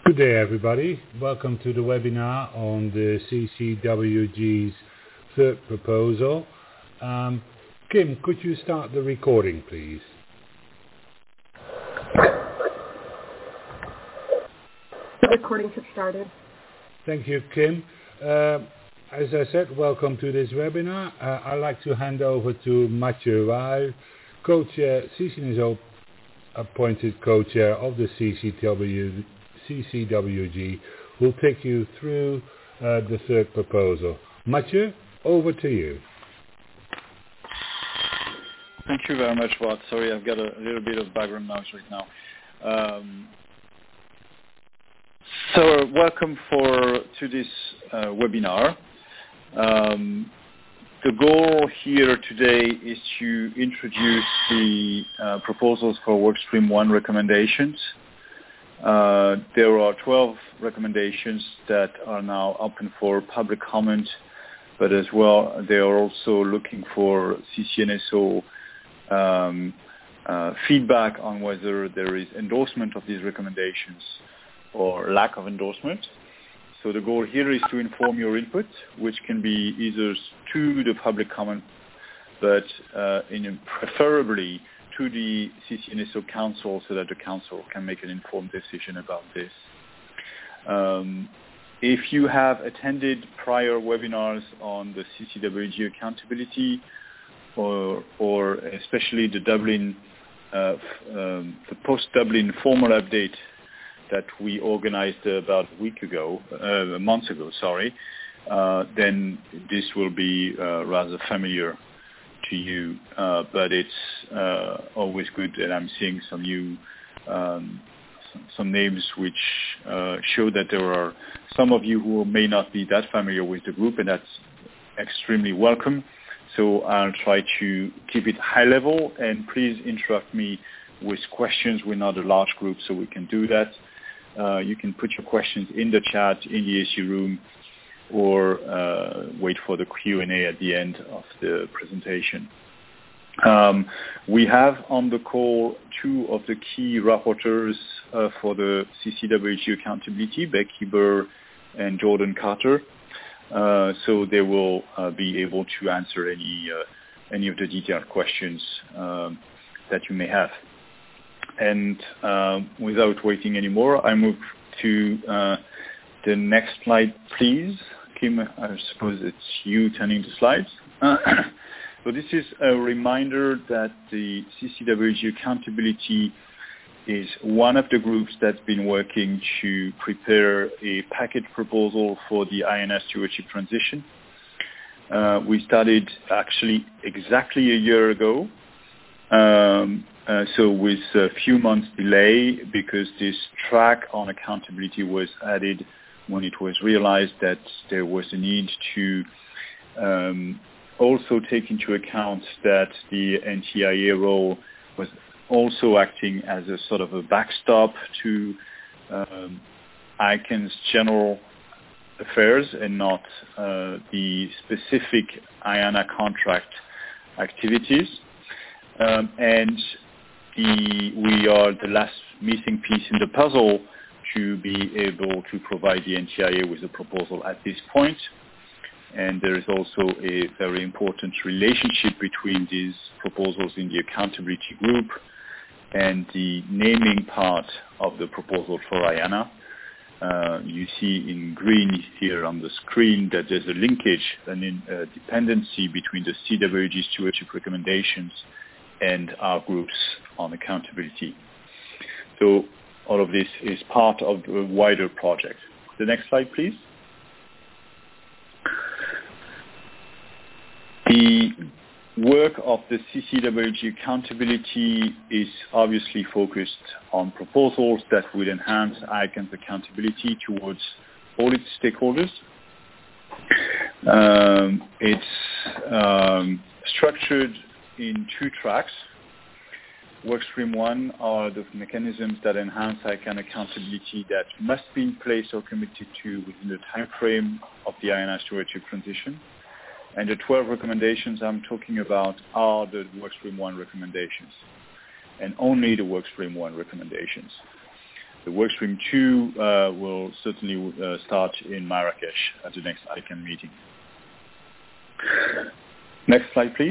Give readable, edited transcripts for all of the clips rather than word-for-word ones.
Good day, everybody. Welcome to the webinar on the CCWG's third proposal. Kim, could you start the recording, please? The recording has started. Thank you, Kim. As I said, welcome to this webinar. I'd like to hand over to Mathieu Weil, co-chair, CCNSO appointed co-chair of the CCWG, who will take you through the third proposal. Mathieu, over to you. Thank you very much, Bart. Sorry, I've got a little bit of background noise right now. So welcome to this webinar. The goal here today is to introduce the proposals for Workstream 1 recommendations. There are 12 recommendations that are now open for public comment, but as well they are also looking for CCNSO feedback on whether there is endorsement of these recommendations or lack of endorsement. So the goal here is to inform your input, which can be either to the public comment, but preferably to the CCNSO Council, so that the Council can make an informed decision about this. If you have attended prior webinars on the CCWG accountability, or especially the Dublin, the post-Dublin formal update that we organized about a month ago, then this will be rather familiar to you, but it's always good, and I'm seeing some new some names which show that there are some of you who may not be that familiar with the group, and that's extremely welcome. So I'll try to keep it high level, and please interrupt me with questions. We're not a large group, so we can do that. You can put your questions in the chat in the issue room, or wait for the Q&A at the end of the presentation. We have on the call two of the key rapporteurs for the CCWG accountability, Becky Burr and Jordan Carter. So they will be able to answer any of the detailed questions that you may have. And without waiting anymore, I move to the next slide, please. Kim, I suppose it's you turning the slides. So this is a reminder that the CCWG accountability is one of the groups that's been working to prepare a package proposal for the INS stewardship transition. We started actually exactly a year ago, so with a few months delay, because this track on accountability was added when it was realized that there was a need to also take into account that the NTIA role was also acting as a sort of a backstop to ICANN's general affairs and not the specific IANA contract activities. And we are the last missing piece in the puzzle to be able to provide the NTIA with a proposal at this point. And there is also a very important relationship between these proposals in the accountability group and the naming part of the proposal for IANA. You see in green here on the screen that there's a linkage, a dependency between the CWG stewardship recommendations and our groups on accountability. So all of this is part of a wider project. The next slide, please. The work of the CCWG accountability is obviously focused on proposals that would enhance ICANN's accountability towards all its stakeholders. It's structured in two tracks. Workstream 1 are the mechanisms that enhance ICANN accountability that must be in place or committed to within the time frame of the IANA stewardship transition. And the 12 recommendations I'm talking about are the Workstream 1 recommendations, and only the Workstream 1 recommendations. The workstream 2 will certainly start in Marrakesh at the next ICANN meeting. Next slide, please.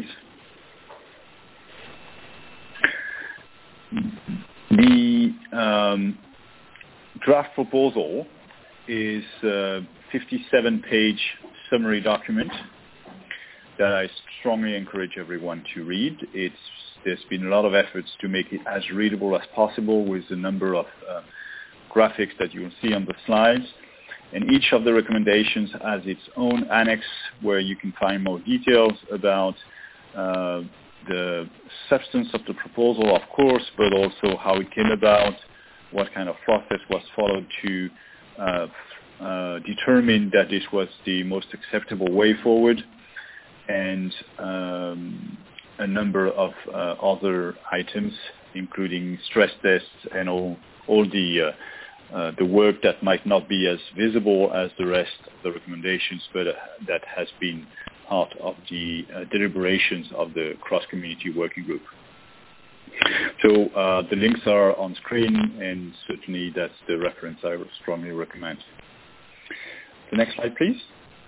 The draft proposal is a 57-page summary document that I strongly encourage everyone to read. There's been a lot of efforts to make it as readable as possible with a number of graphics that you will see on the slides. And each of the recommendations has its own annex where you can find more details about the substance of the proposal, of course, but also how it came about, what kind of process was followed to determine that this was the most acceptable way forward, and a number of other items, including stress tests and all the work that might not be as visible as the rest of the recommendations, but that has been part of the deliberations of the cross-community working group. So the links are on screen, and certainly that's the reference I would strongly recommend. The next slide, please.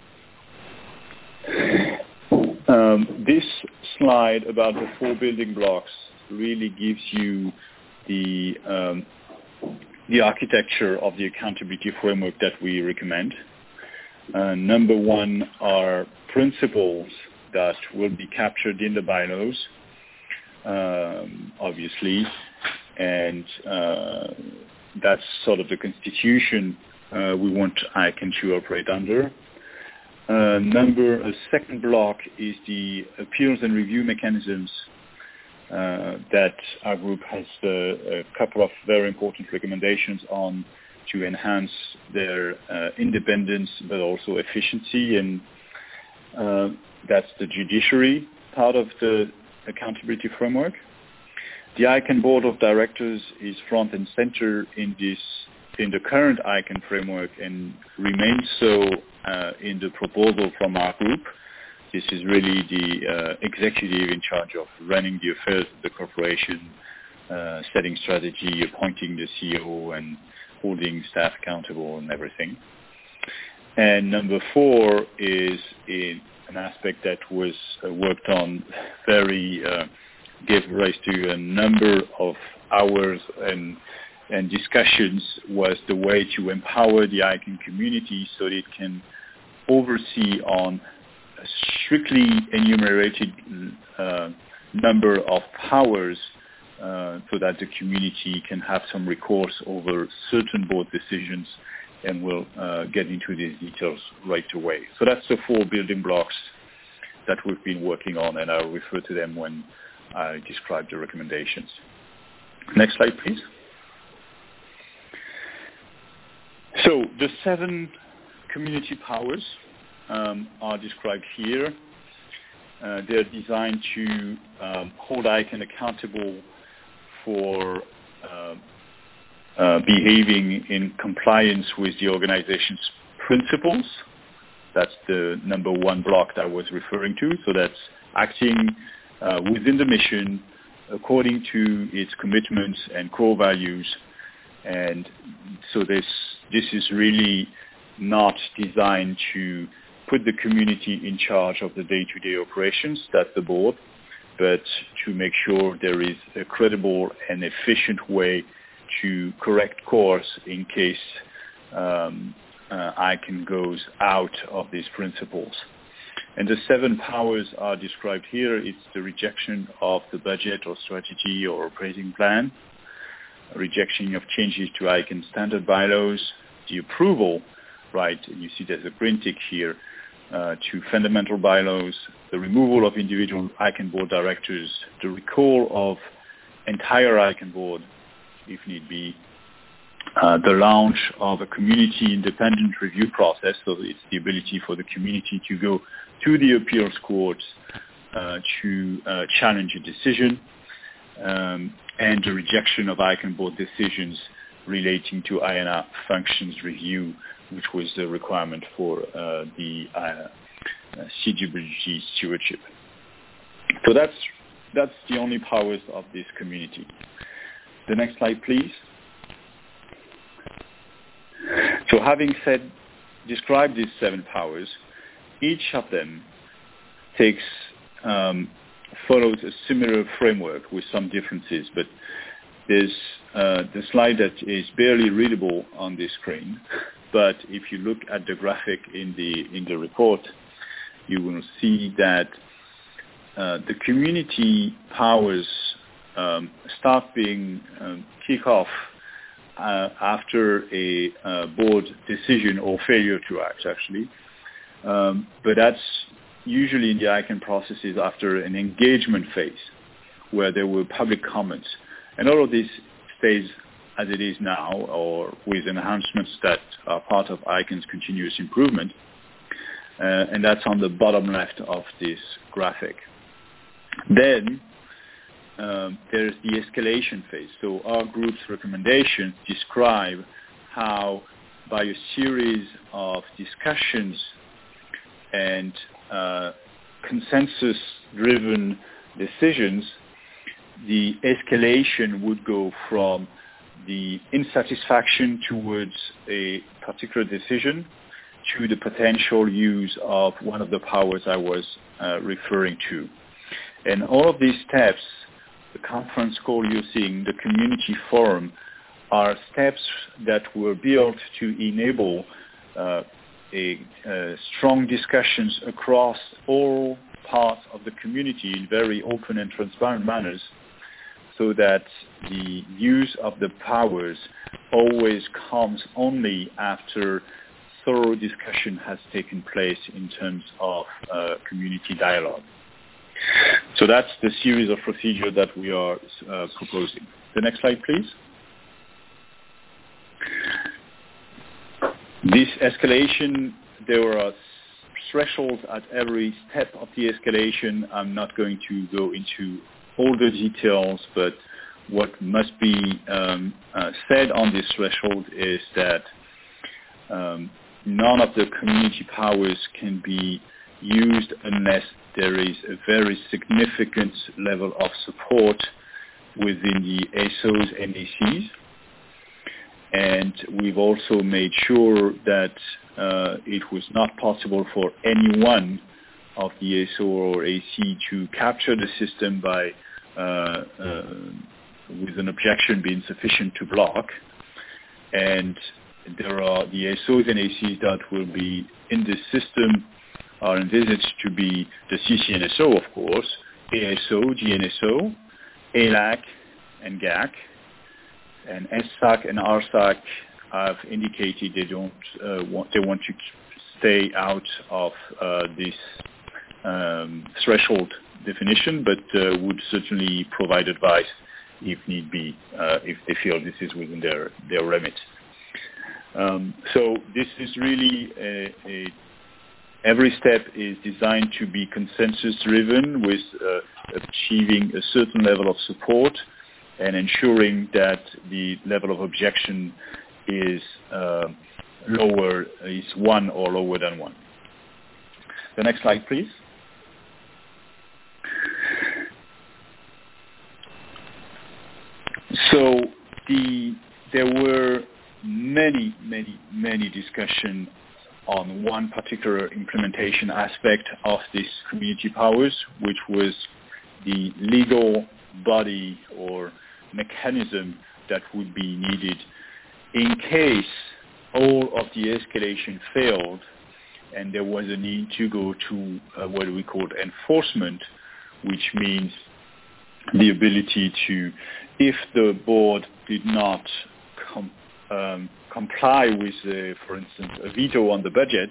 This slide about the 4 building blocks really gives you the architecture of the accountability framework that we recommend. Number 1 are principles that will be captured in the bylaws, obviously, and that's sort of the constitution we want ICANN to operate under. A second block is the appeals and review mechanisms that our group has a couple of very important recommendations on to enhance their independence but also efficiency, and that's the judiciary part of the accountability framework. The ICANN Board of Directors is front and center in the current ICANN framework and remains so in the proposal from our group. This is really the executive in charge of running the affairs of the corporation, setting strategy, appointing the CEO, and holding staff accountable and everything. And number 4 is an aspect that was worked on gave rise to a number of hours and discussions, was the way to empower the ICANN community so that it can oversee on a strictly enumerated number of powers so that the community can have some recourse over certain board decisions, and we'll get into these details right away. So that's the 4 building blocks that we've been working on, and I'll refer to them when I describe the recommendations. Next slide, please. So the 7 community powers are described here. They're designed to hold ICANN accountable for behaving in compliance with the organization's principles. That's the number 1 block that I was referring to. So that's acting within the mission according to its commitments and core values. And so this is really not designed to put the community in charge of the day-to-day operations, that's the board, but to make sure there is a credible and efficient way to correct course in case ICANN goes out of these principles. And the 7 powers are described here. It's the rejection of the budget or strategy or operating plan, rejection of changes to ICANN standard bylaws, the approval, right, and you see there's a green tick here, to fundamental bylaws, the removal of individual ICANN board directors, the recall of entire ICANN board, if need be, the launch of a community independent review process, so it's the ability for the community to go to the appeals courts to challenge a decision, and the rejection of ICANN board decisions relating to INR functions review, which was the requirement for the CWG stewardship. So that's the only powers of this community. The next slide, please. So having described these 7 powers, each of them follows a similar framework with some differences, but there's the slide that is barely readable on the screen. But if you look at the graphic in the report, you will see that the community powers start being kick off after a board decision or failure to act, actually. But that's usually in the ICANN processes after an engagement phase where there were public comments. And all of this stays as it is now, or with enhancements that are part of ICANN's continuous improvement. And that's on the bottom left of this graphic. Then there's the escalation phase. So our group's recommendations describe how, by a series of discussions and consensus-driven decisions, the escalation would go from the insatisfaction towards a particular decision to the potential use of one of the powers I was referring to. And all of these steps, the conference call you're seeing, the community forum, are steps that were built to enable strong discussions across all parts of the community in very open and transparent manners, so that the use of the powers always comes only after thorough discussion has taken place in terms of community dialogue. So that's the series of procedure that we are proposing. The next slide, please. This escalation, there are thresholds at every step of the escalation. I'm not going to go into all the details, but what must be said on this threshold is that none of the community powers can be used unless there is a very significant level of support within the ASOs and ACs. And we've also made sure that it was not possible for any one of the ASO or AC to capture the system by with an objection being sufficient to block. And there are the ASOs and ACs that will be in this system are envisaged to be the CCNSO, of course, ASO, GNSO, ALAC, and GAC. And SSAC and RSAC have indicated they want to stay out of this threshold definition, but would certainly provide advice if need be, if they feel this is within their remit. So this is really every step is designed to be consensus-driven with achieving a certain level of support and ensuring that the level of objection is is 1 or lower than 1. The next slide, please. So there were many discussions on one particular implementation aspect of this community powers, which was the legal body or mechanism that would be needed in case all of the escalation failed and there was a need to go to what we call enforcement, which means the ability to, if the board did not comply with, for instance, a veto on the budget,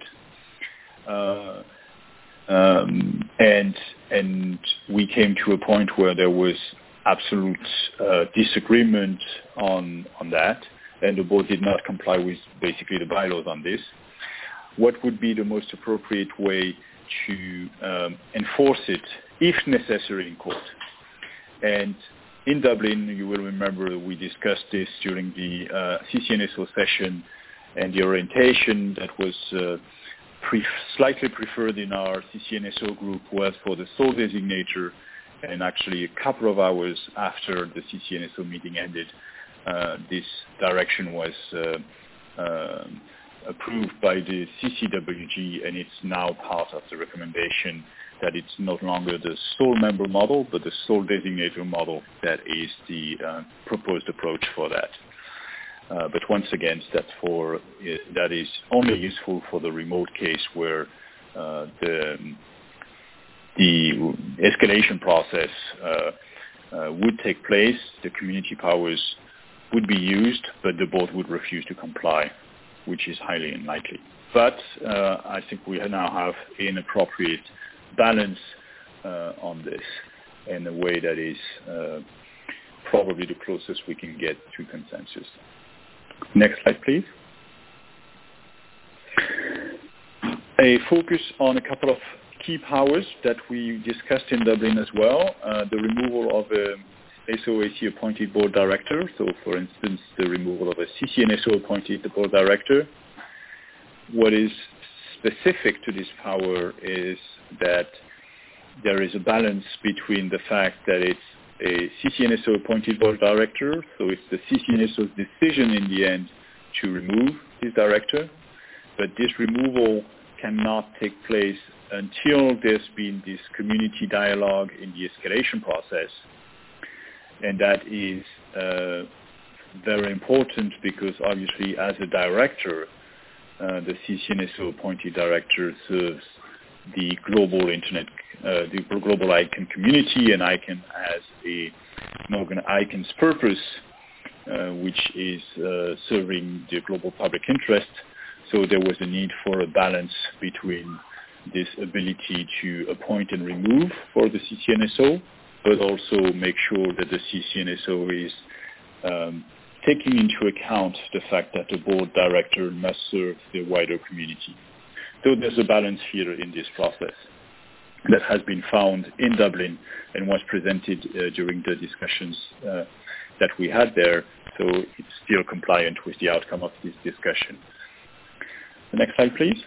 and we came to a point where there was absolute disagreement on that, and the board did not comply with basically the bylaws on this, what would be the most appropriate way to enforce it, if necessary, in court? And in Dublin, you will remember we discussed this during the CCNSO session, and the orientation that was slightly preferred in our CCNSO group was for the sole designator, and actually a couple of hours after the CCNSO meeting ended, this direction was approved by the CCWG, and it's now part of the recommendation that it's no longer the sole member model, but the sole designator model that is the proposed approach for that. But once again, that is only useful for the remote case where the escalation process would take place, the community powers would be used, but the board would refuse to comply, which is highly unlikely. But I think we now have an appropriate balance on this in a way that is probably the closest we can get to consensus. Next slide, please. A focus on a couple of key powers that we discussed in Dublin as well. The removal of a SOAC appointed board director. So, for instance, the removal of a CCNSO appointed board director. What is specific to this power is that there is a balance between the fact that it's a CCNSO appointed board director, so it's the CCNSO's decision in the end to remove this director, but this removal cannot take place until there's been this community dialogue in the escalation process. And that is very important because obviously as a director, the CCNSO appointed director serves the global internet, the global ICANN community, and ICANN has ICANN's purpose, which is serving the global public interest. So there was a need for a balance between this ability to appoint and remove for the CCNSO, but also make sure that the CCNSO is taking into account the fact that the board director must serve the wider community. So there's a balance here in this process that has been found in Dublin and was presented during the discussions that we had there. So it's still compliant with the outcome of this discussion. The next slide, please.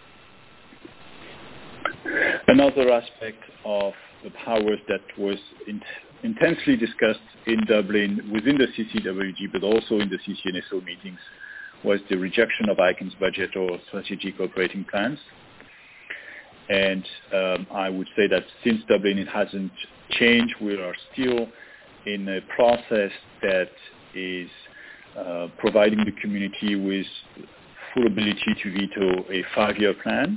Another aspect of the powers that was intensely discussed in Dublin within the CCWG, but also in the CCNSO meetings, was the rejection of ICANN's budget or strategic operating plans. And I would say that since Dublin it hasn't changed. We are still in a process that is providing the community with full ability to veto a 5-year plan,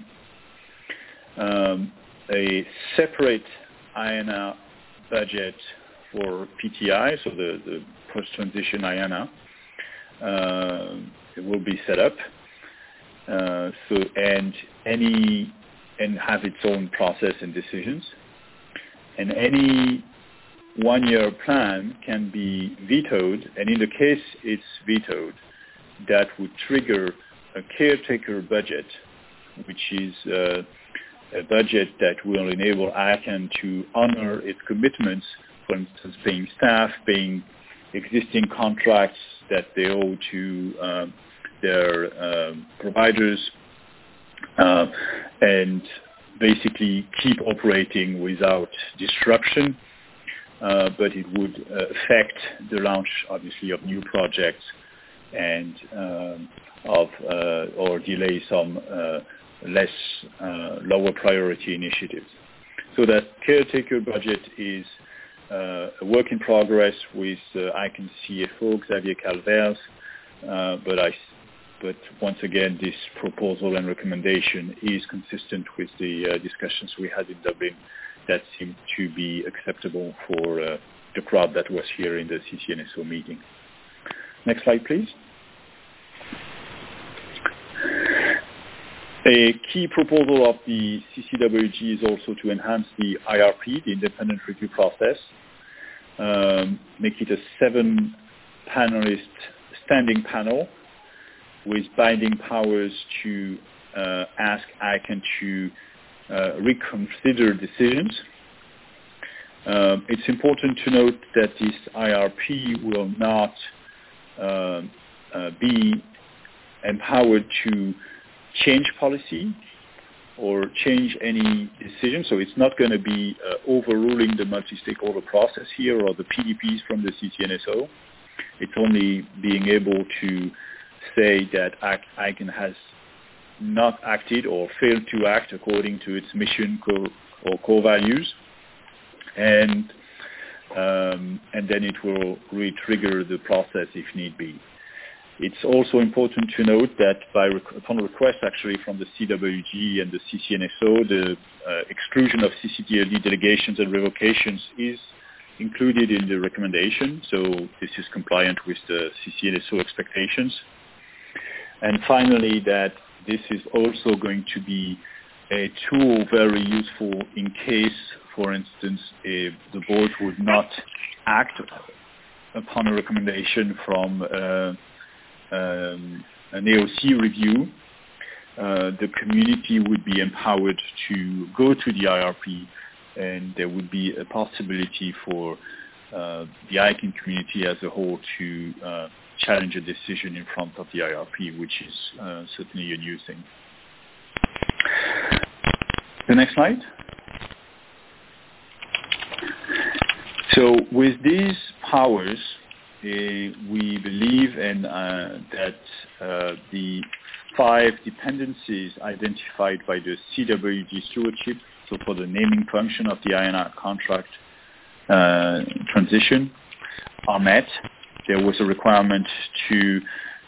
a separate IANA budget for PTI, so the post-transition IANA, it will be set up, and have its own process and decisions. And any 1-year plan can be vetoed, and in the case it's vetoed, that would trigger a caretaker budget, which is a budget that will enable ICANN to honor its commitments, for instance, paying staff, paying existing contracts that they owe to their providers, and basically keep operating without disruption. But it would affect the launch, obviously, of new projects and or delay some lower priority initiatives. So that caretaker budget is a work in progress with ICANN CFO Xavier Calvez, but once again, this proposal and recommendation is consistent with the discussions we had in Dublin that seemed to be acceptable for the crowd that was here in the CCNSO meeting. Next slide, please. A key proposal of the CCWG is also to enhance the IRP, the independent review process, make it a 7-panelist standing panel with binding powers to ask ICANN to reconsider decisions. It's important to note that this IRP will not be empowered to change policy or change any decision. So it's not going to be overruling the multi-stakeholder process here or the PDPs from the CCNSO. It's only being able to say that ICANN has not acted or failed to act according to its mission or core values, and then it will re-trigger the process if need be. It's also important to note that upon request actually from the CWG and the CCNSO, the exclusion of CCTLD delegations and revocations is included in the recommendation, so this is compliant with the CCNSO expectations. And finally, that this is also going to be a tool very useful in case, for instance, if the board would not act upon a recommendation from an AOC review. The community would be empowered to go to the IRP, and there would be a possibility for the ICANN community as a whole to challenge a decision in front of the IRP, which is certainly a new thing. The next slide. So with these powers, we believe that the 5 dependencies identified by the CWG stewardship, so for the naming function of the INR contract transition, are met. There was a requirement to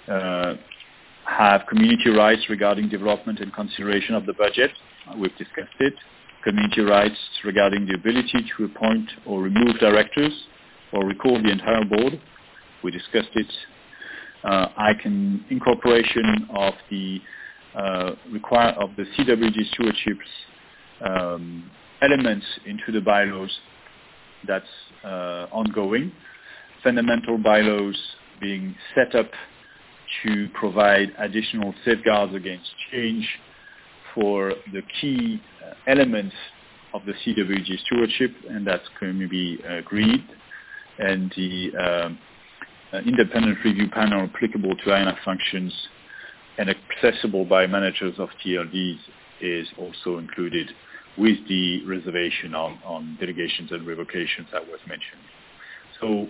have community rights regarding development and consideration of the budget. We've discussed it. Community rights regarding the ability to appoint or remove directors or recall the entire board. We discussed it. ICANN incorporation of the CWG stewardship's elements into the bylaws. That's ongoing. Fundamental bylaws being set up to provide additional safeguards against change for the key elements of the CWG stewardship, and that's going to be agreed. And the independent review panel applicable to INF functions and accessible by managers of TLDs is also included, with the reservation on delegations and revocations that was mentioned. So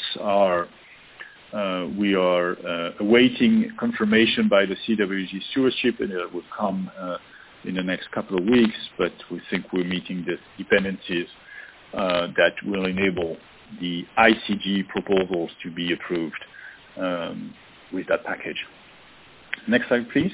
we are awaiting confirmation by the CWG stewardship, and it will come in the next couple of weeks, but we think we're meeting the dependencies that will enable the ICG proposals to be approved with that package. Next slide, please.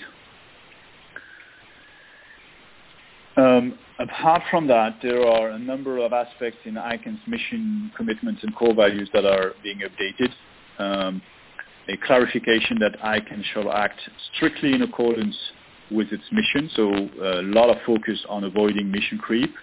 Apart from that, there are a number of aspects in ICANN's mission, commitments, and core values that are being updated. A clarification that ICANN shall act strictly in accordance with its mission, so a lot of focus on avoiding mission creep.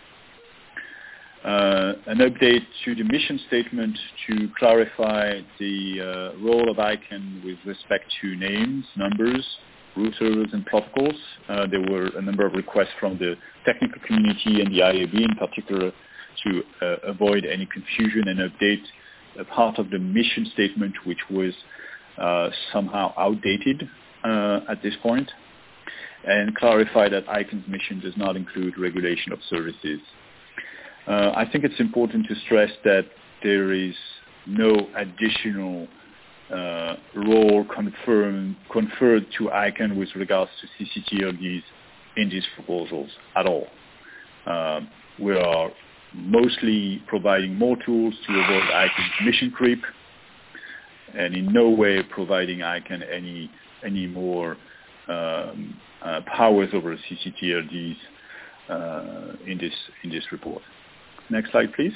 An update to the mission statement to clarify the role of ICANN with respect to names, numbers, routers, and protocols. There were a number of requests from the technical community and the IAB in particular to avoid any confusion and update a part of the mission statement which was somehow outdated at this point, and clarify that ICANN's mission does not include regulation of services. I think it's important to stress that there is no additional role conferred to ICANN with regards to CCTLDs in these proposals at all. We are mostly providing more tools to avoid ICANN's mission creep, and in no way providing ICANN any more powers over CCTLDs in this report. Next slide, please.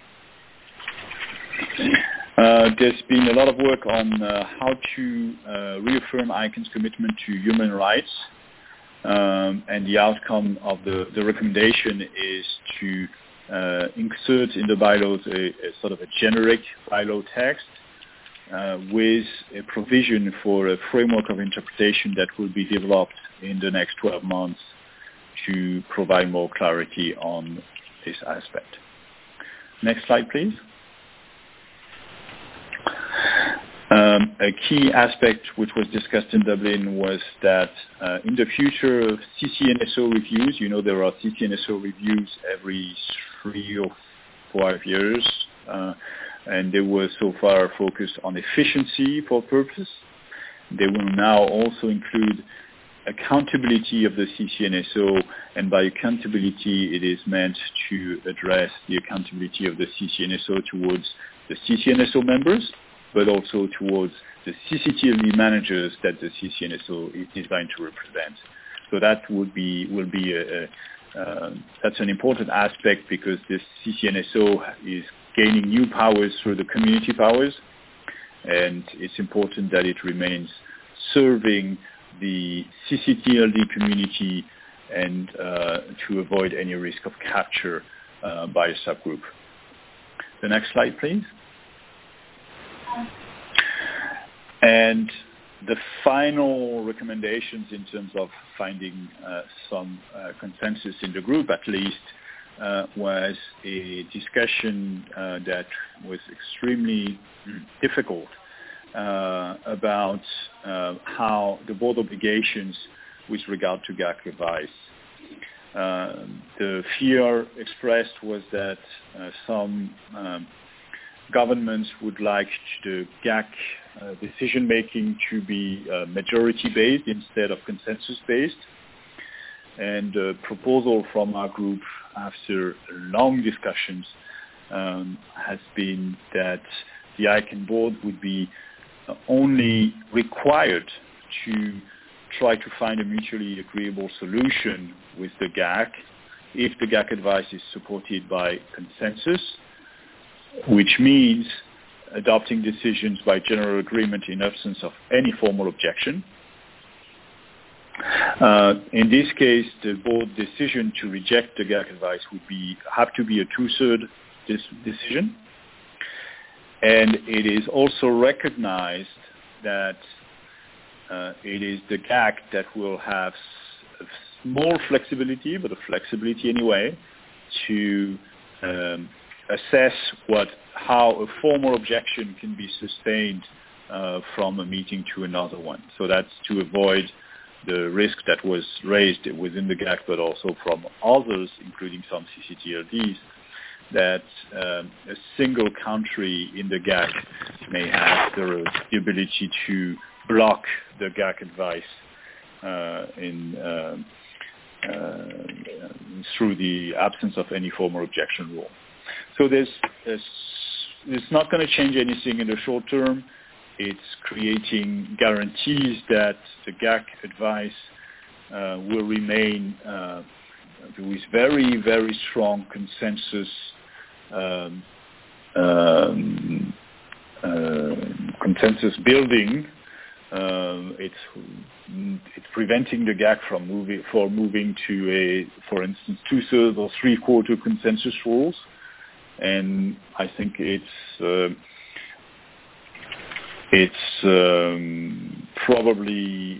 There's been a lot of work on how to reaffirm ICANN's commitment to human rights, and the outcome of the recommendation is to insert in the bylaws a sort of a generic bylaw text with a provision for a framework of interpretation that will be developed in the next 12 months to provide more clarity on this aspect. Next slide, please. A key aspect which was discussed in Dublin was that in the future of CCNSO reviews, you know there are CCNSO reviews every 3 or 5 years, and they were so far focused on efficiency for purpose. They will now also include accountability of the CCNSO, and by accountability it is meant to address the accountability of the CCNSO towards the CCNSO members, but also towards the CCTLD managers that the CCNSO is designed to represent. So that will be that's an important aspect, because this CCNSO is gaining new powers through the community powers, and it's important that it remains serving the CCTLD community and to avoid any risk of capture by a subgroup. The next slide, please. And the final recommendations in terms of finding some consensus in the group, at least, was a discussion that was extremely difficult about how the board obligations with regard to GAC advice. The fear expressed was that some governments would like the GAC decision-making to be majority-based instead of consensus-based. And the proposal from our group, after long discussions, has been that the ICANN board would be only required to try to find a mutually agreeable solution with the GAC if the GAC advice is supported by consensus, which means adopting decisions by general agreement in absence of any formal objection. In this case, the board decision to reject the GAC advice would have to be a two-thirds decision. And it is also recognized that it is the GAC that will have more flexibility, but a flexibility anyway, to assess how a formal objection can be sustained from a meeting to another one. So that's to avoid the risk that was raised within the GAC, but also from others, including some CCTLDs, that a single country in the GAC may have the ability to block the GAC advice through the absence of any formal objection rule. So it's not going to change anything in the short term. It's creating guarantees that the GAC advice will remain with very, very strong consensus building. It's preventing the GAC from moving to for instance, 2/3 or 3/4 consensus rules. And I think it's probably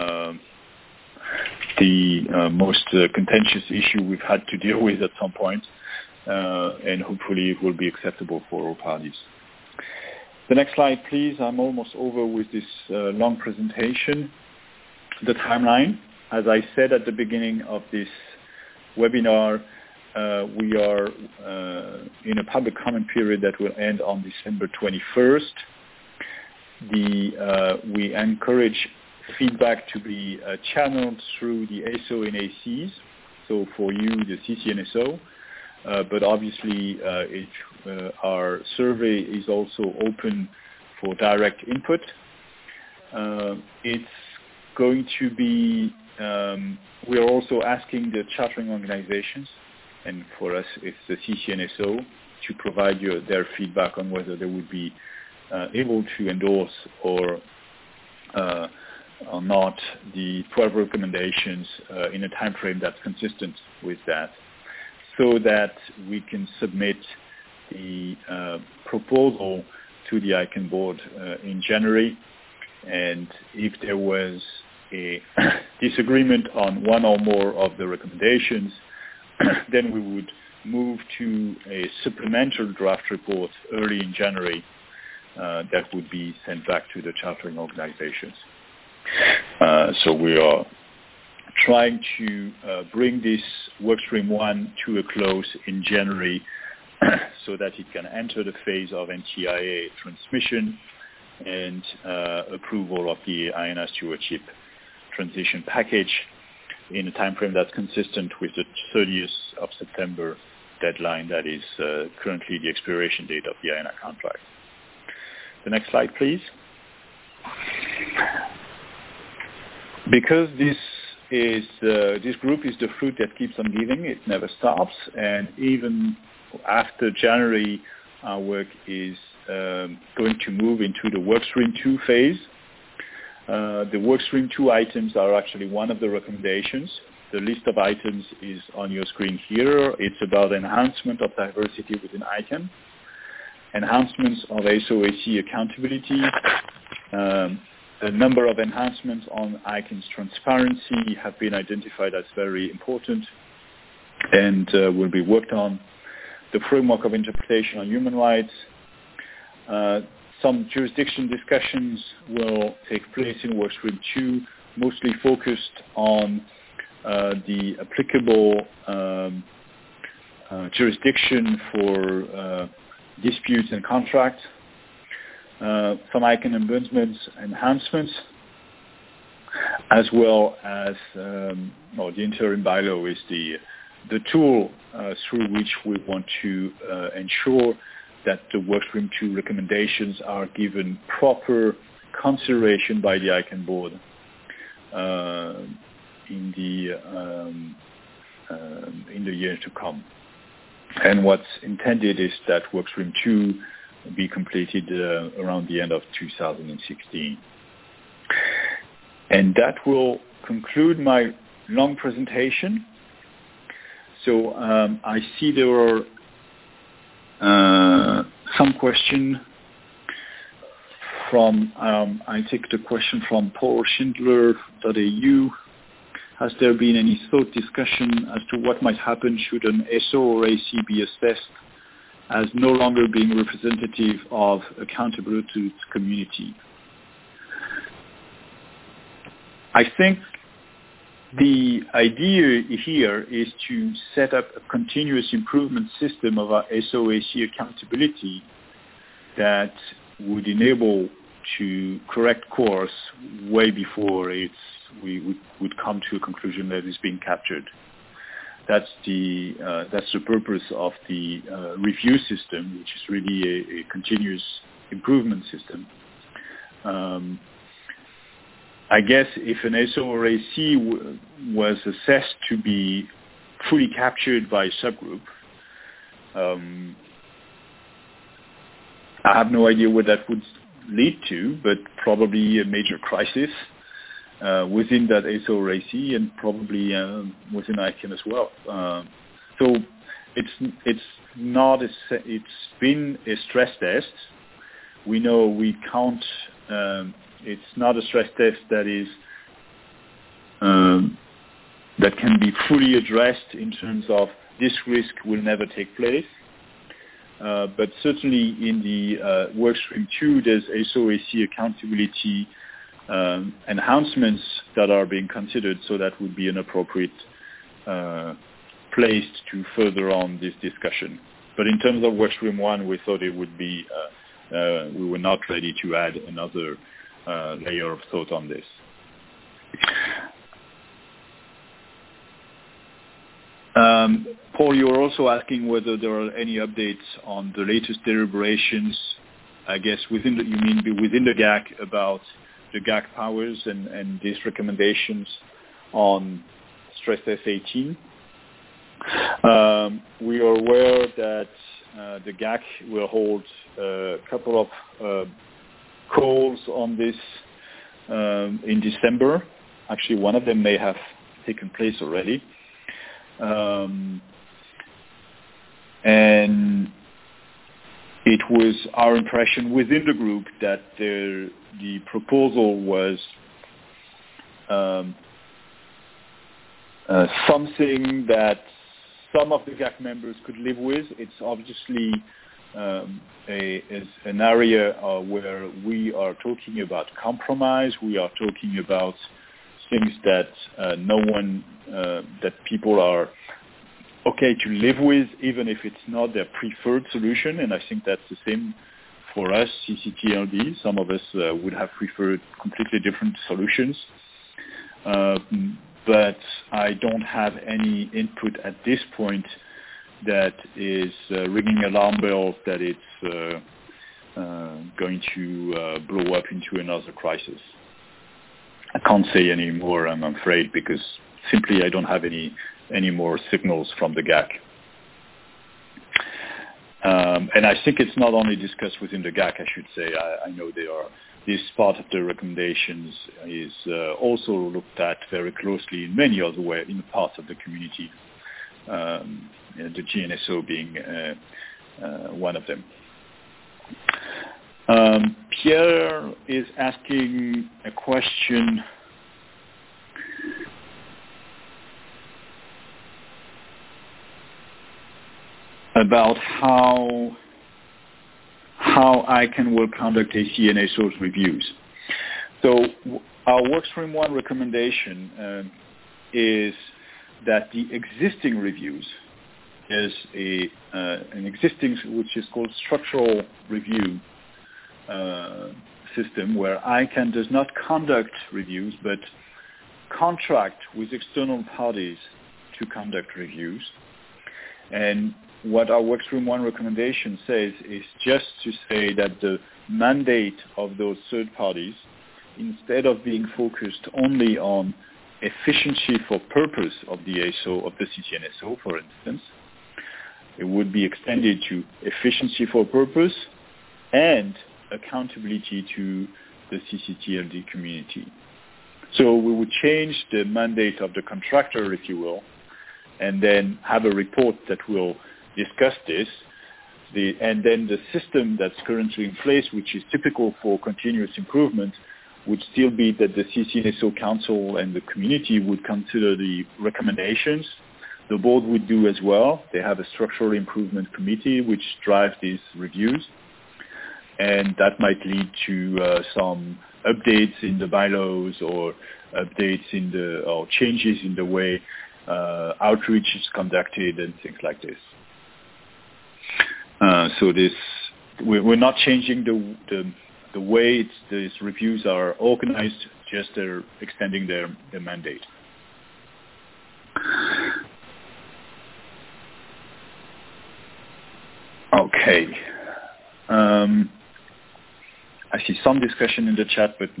the most contentious issue we've had to deal with at some point, and hopefully it will be acceptable for all parties. The next slide, please. I'm almost over with this long presentation. The timeline, as I said at the beginning of this webinar, we are in a public comment period that will end on December 21st. We encourage feedback to be channeled through the ASO and ACs, so for you, the CCNSO, but obviously our survey is also open for direct input. It's going to be, we are also asking the chartering organizations, and for us it's the CCNSO, to provide their feedback on whether they would be able to endorse or not the 12 recommendations in a time frame that's consistent with that, so that we can submit the proposal to the ICANN board in January. And if there was a disagreement on one or more of the recommendations, then we would move to a supplemental draft report early in January that would be sent back to the chartering organizations. So we are trying to bring this workstream 1 to a close in January so that it can enter the phase of NTIA transmission and approval of the INR stewardship transition package in a time frame that's consistent with the 30th of September deadline that is currently the expiration date of the IANA contract. The next slide, please. Because this group is the fruit that keeps on giving, it never stops, and even after January, our work is going to move into the Workstream 2 phase. The Workstream 2 items are actually one of the recommendations. The list of items is on your screen here. It's about enhancement of diversity within ICANN, enhancements of SOAC accountability, a number of enhancements on ICANN's transparency have been identified as very important and will be worked on. The framework of interpretation on human rights. Some jurisdiction discussions will take place in Workstream 2, mostly focused on the applicable jurisdiction for disputes and contracts. Some ICANN enhancements, as well as the interim bylaw is the tool through which we want to ensure that the Workstream 2 recommendations are given proper consideration by the ICANN board in the years to come. And what's intended is that Workstream 2 be completed around the end of 2016. And that will conclude my long presentation. So I see there are some question from, I take the question from Paul Schindler.eu. Has there been any thought discussion as to what might happen should an SO or AC be assessed as no longer being representative of accountable to its community? I think the idea here is to set up a continuous improvement system of our SOAC accountability that would enable to correct course way before we would come to a conclusion that is being captured. That's the purpose of the review system, which is really a continuous improvement system. I guess if an SO or AC was assessed to be fully captured by a subgroup, I have no idea what that would lead to, but probably a major crisis within that SO or AC and probably within ICANN as well. So it's been a stress test. We know we can't. It's not a stress test that is that can be fully addressed in terms of this risk will never take place. But certainly in the Workstream 2, there's SOAC accountability enhancements that are being considered, so that would be an appropriate place to further on this discussion. But in terms of Workstream 1, we thought it would be, we were not ready to add another layer of thought on this. Paul, you were also asking whether there are any updates on the latest deliberations, I guess within the GAC about the GAC powers and these recommendations on stress test 18. We are aware that the GAC will hold a couple of calls on this in December. Actually, one of them may have taken place already. And it was our impression within the group that the proposal was something that some of the GAC members could live with. It's obviously is an area where we are talking about compromise. We are talking about things that that people are okay to live with, even if it's not their preferred solution. And I think that's the same for us, CCTLD. Some of us would have preferred completely different solutions. but I don't have any input at this point that is ringing alarm bells that it's going to blow up into another crisis. I can't say any more, I'm afraid, because simply I don't have any more signals from the GAC. And I think it's not only discussed within the GAC, I should say. I know this part of the recommendations is also looked at very closely in many other ways in parts of the community, the GNSO being one of them. Pierre is asking a question about how ICANN will conduct a CNSO's reviews. So our Workstream 1 recommendation is that the existing reviews is an existing, which is called structural review system, where ICANN does not conduct reviews but contract with external parties to conduct reviews. And what our Workstream 1 recommendation says is just to say that the mandate of those third parties, instead of being focused only on efficiency for purpose of the ASO, of the CCNSO, for instance, it would be extended to efficiency for purpose and accountability to the CCTLD community. So we would change the mandate of the contractor, if you will, and then have a report that will discuss this. And then the system that's currently in place, which is typical for continuous improvement, would still be that the CCNSO Council and the community would consider the recommendations. The board would do as well. They have a structural improvement committee which drives these reviews. And that might lead to some updates in the bylaws or updates in or changes in the way outreach is conducted and things like this. So we're not changing the way these reviews are organized, just they're extending their mandate. Okay. I see some discussion in the chat, but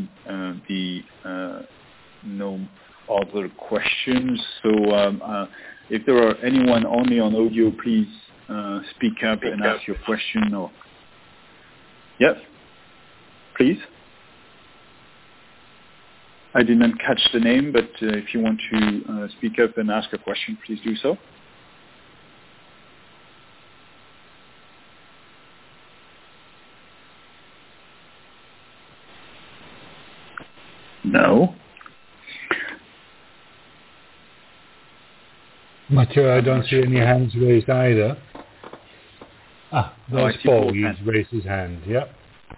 no other questions. So if there are anyone only on audio, please speak up and ask your question. Or yes, please. I didn't catch the name, but if you want to speak up and ask a question, please do so. No. Mathieu, I don't see any hands raised either. There's Paul. He's raised his hand. Yep.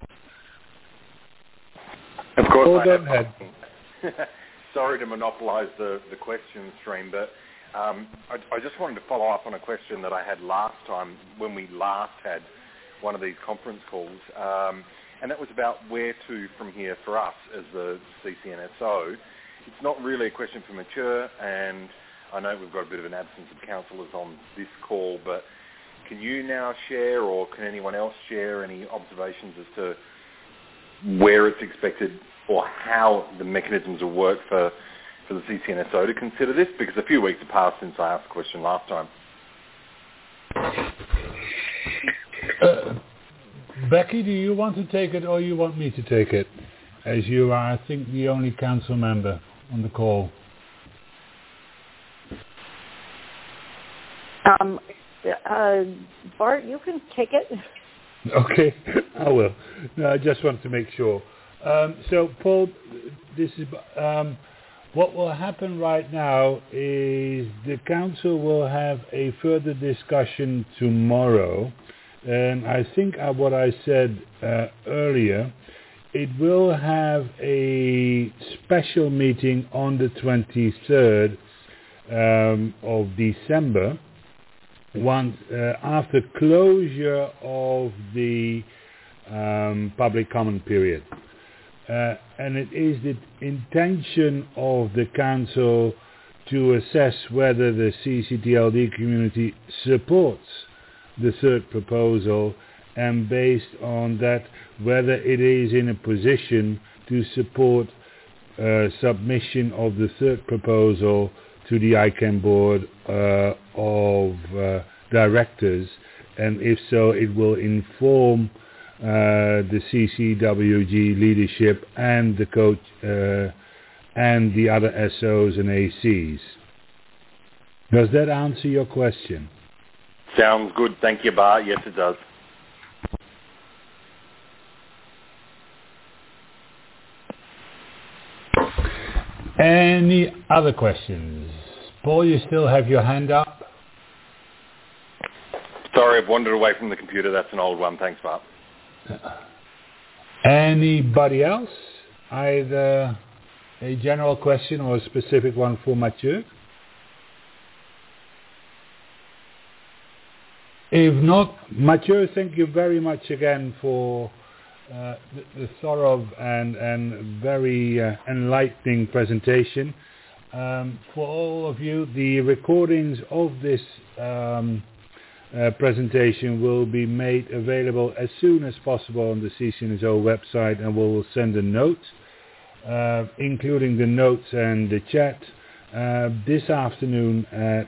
Of course, Paul, go ahead. Sorry to monopolise the question stream, but I just wanted to follow up on a question that I had last time when we last had one of these conference calls, and that was about where to from here for us as the CCNSO. It's not really a question for Mathieu, and I know we've got a bit of an absence of councillors on this call, but can you now share, or can anyone else share, any observations as to where it's expected or how the mechanisms will work for the CCNSO to consider this? Because a few weeks have passed since I asked the question last time. Becky, do you want to take it or you want me to take it? As you are, I think, the only council member on the call. Bart, you can take it. Okay, I will. No, I just want to make sure. So, Paul, this is what will happen right now is the council will have a further discussion tomorrow, and I think what I said earlier, it will have a special meeting on the 23rd of December. Once after closure of the public comment period. and it is the intention of the Council to assess whether the CCTLD community supports the third proposal, and based on that, whether it is in a position to support submission of the third proposal to the ICANN board of directors, and if so, it will inform the CCWG leadership and the coach and the other SOs and ACs. Does that answer your question? Sounds good. Thank you, Bart. Yes, it does. Any other questions? Paul, you still have your hand up? Sorry, I've wandered away from the computer. That's an old one. Thanks, Bart. Anybody else? Either a general question or a specific one for Mathieu? If not, Mathieu, thank you very much again for the thorough and very enlightening presentation. For all of you, the recordings of this presentation will be made available as soon as possible on the CCNSO website, and we'll send a note, including the notes and the chat, this afternoon at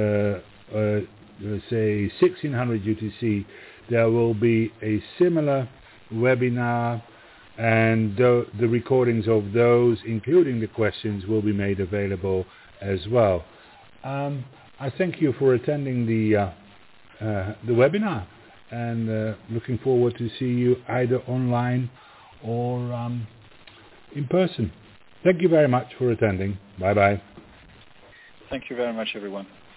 say 1600 UTC. There will be a similar webinar, and the recordings of those, including the questions, will be made available as well. I thank you for attending the webinar, and looking forward to see you either online or in person. Thank you very much for attending. Bye bye. Thank you very much, everyone.